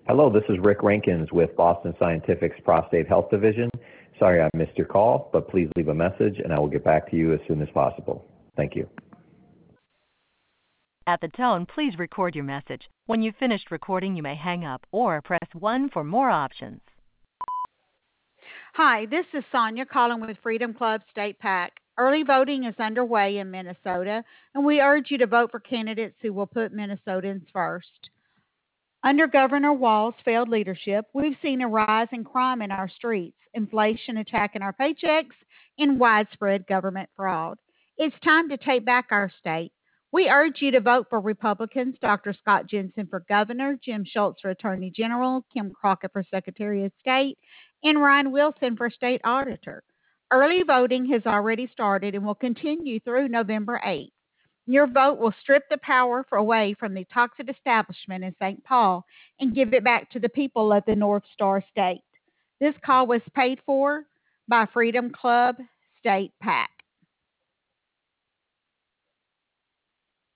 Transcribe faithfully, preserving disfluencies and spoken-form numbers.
Hello, this is Rick Rankins with Boston Scientific's Prostate Health Division. Sorry I missed your call, but please leave a message and I will get back to you as soon as possible. Thank you. At the tone, please record your message. When you've finished recording, you may hang up or press one for more options. Hi, this is Sonia calling with Freedom Club State PAC. Early voting is underway in Minnesota, and we urge you to vote for candidates who will put Minnesotans first. Under Governor Walz's failed leadership, we've seen a rise in crime in our streets, inflation attacking our paychecks, and widespread government fraud. It's time to take back our state. We urge you to vote for Republicans, Doctor Scott Jensen for governor, Jim Schultz for attorney general, Kim Crockett for secretary of state, and Ryan Wilson for state auditor. Early voting has already started and will continue through November eighth. Your vote will strip the power away from the toxic establishment in Saint Paul and give it back to the people of the North Star State. This call was paid for by Freedom Club State PAC.